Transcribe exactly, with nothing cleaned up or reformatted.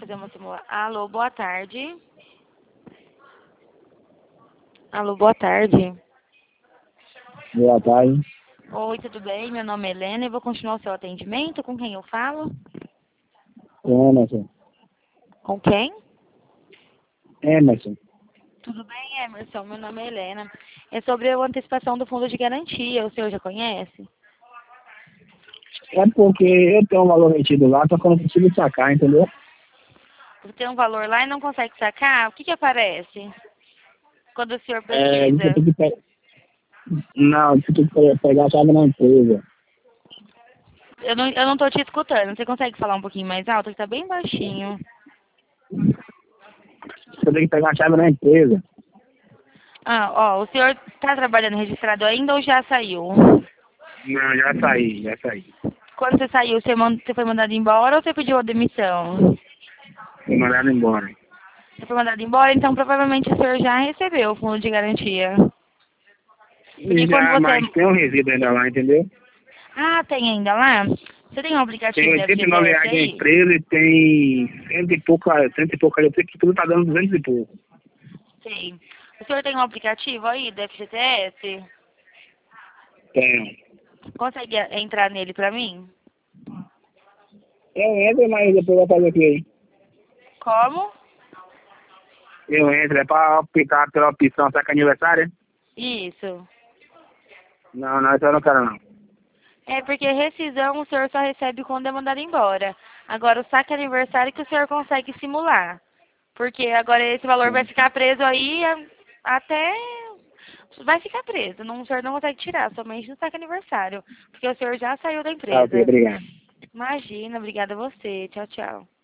fazer uma simulação. Alô, boa tarde. Alô, boa tarde. Boa tarde. Oi, tudo bem? Meu nome é Helena e vou continuar o seu atendimento. Com quem eu falo? Emerson. Com quem? Emerson. Tudo bem, Emerson? Meu nome é Helena. É sobre a antecipação do fundo de garantia. O senhor já conhece? É porque eu tenho um valor metido lá, só que eu não consigo sacar, entendeu? Você tem um valor lá e não consegue sacar? O que que aparece quando o senhor É, você pesquisa? tem que pe... Não, você tem que pe- pegar a chave na empresa. Eu não, eu não tô te escutando. Você consegue falar um pouquinho mais alto? Que tá bem baixinho. Você tem que pegar a chave na empresa. Ah, ó, o senhor tá trabalhando registrado ainda ou já saiu? Não, já saí, já saí. Quando você saiu, você, man- você foi mandado embora ou você pediu a demissão? Fui mandado embora. Você foi mandado embora, então provavelmente o senhor já recebeu o fundo de garantia. E Porque quando já, você... mas tem um resíduo ainda lá, entendeu? Ah, tem ainda lá? Você tem um Tem aplicativo da oitenta e nove F G T S reais da aí? empresa e tem cento e pouco, cento e pouco, eu sei que tudo tá dando duzentos e pouco. Sei. O senhor tem um aplicativo aí da F G T S? Tenho. Consegue entrar nele pra mim? Eu entro, mas depois eu vou fazer o que aí? Como? Eu entro, é pra optar pela opção saca aniversário? Isso. Não, não, isso eu não quero não. É porque rescisão o senhor só recebe quando é mandado embora. Agora o saque aniversário que o senhor consegue simular. Porque agora esse valor vai Sim. ficar preso aí a- até... Vai ficar preso. Não, o senhor não consegue tirar, somente no saque aniversário. Porque o senhor já saiu da Tá, ok, empresa. obrigado. Imagina, obrigada a você. Tchau, tchau.